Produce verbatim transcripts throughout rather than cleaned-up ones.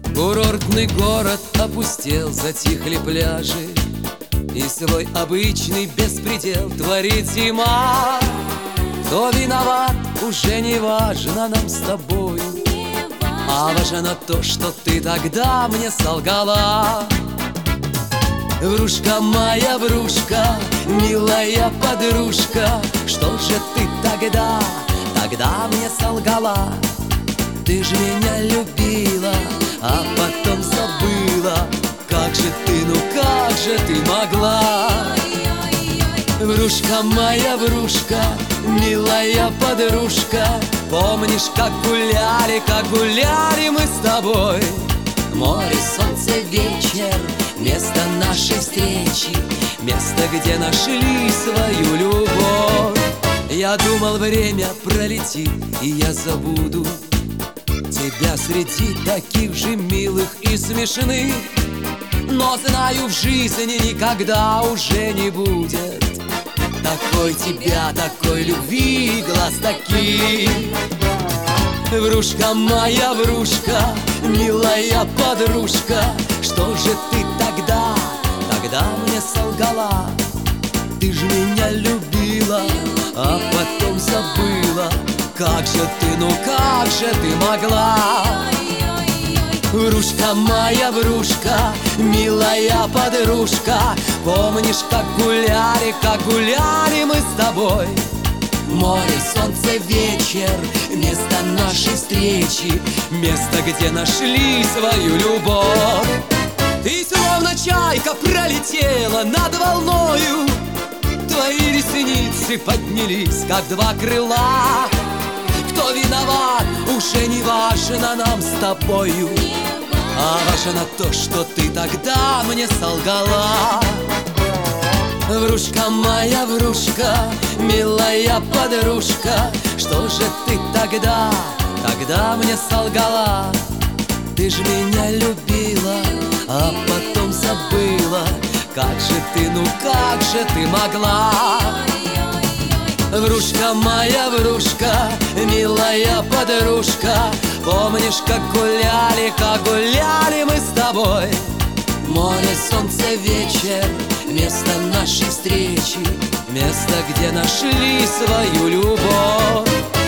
Курортный город опустел, затихли пляжи, и свой обычный беспредел творит зима. Кто виноват, уже не важно нам с тобою, а важно то, что ты тогда мне солгала. Врушка моя, врушка, милая подружка, что же ты тогда, тогда мне солгала? Ты же меня любила, а потом забыла. Как же ты, ну как же ты могла? Врушка моя, врушка, милая подружка, помнишь, как гуляли, как гуляли мы с тобой? Море, солнце, вечер, место нашей встречи, место, где нашли свою любовь. Я думал, время пролетит, и я забуду тебя среди таких же милых и смешных. Но знаю, в жизни никогда уже не будет такой тебя, такой любви, глаз таких. Врушка моя, врушка, милая подружка, что же ты тогда, тогда мне солгала? Ты же меня любила, а потом забыла. Как же ты, ну как же ты могла? Врушка моя, врушка, милая подружка, помнишь, как гуляли, как гуляли мы с тобой? Море, солнце, вечер, место нашей встречи, место, где нашли свою любовь. Ты словно чайка пролетела над волною, твои ресницы поднялись, как два крыла. Кто виноват, уже не важно нам с тобою, а важно то, что ты тогда мне солгала. Врушка моя, врушка, милая подружка, что же ты тогда, тогда мне солгала? Ты же меня любила, а потом забыла. Как же ты, ну как же ты могла? Врушка моя, врушка, милая подружка, помнишь, как гуляли, как гуляли мы с тобой? Море, солнце, вечер, место нашей встречи, место, где нашли свою любовь.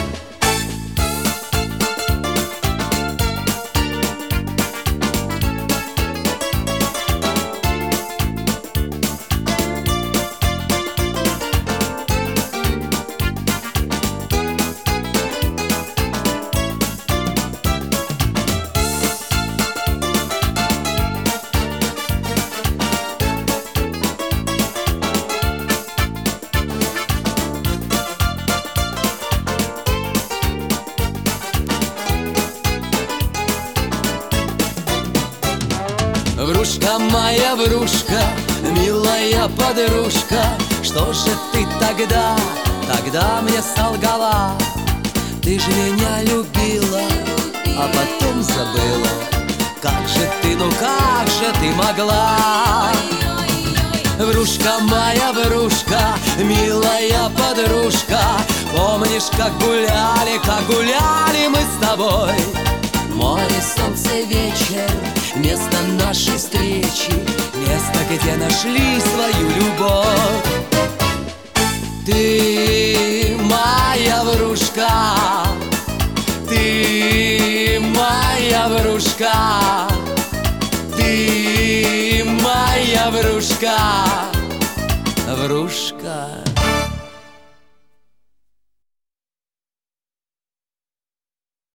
Врушка моя, врушка, милая подружка, что же ты тогда, тогда мне солгала? Ты же меня любила, а потом забыла. Как же ты, ну как же ты могла? Врушка моя, врушка, милая подружка, помнишь, как гуляли, как гуляли мы с тобой? Море, солнце, вечер, место нашей встречи, место, где нашли свою любовь. Ты моя врушка, ты моя врушка, ты моя врушка, врушка.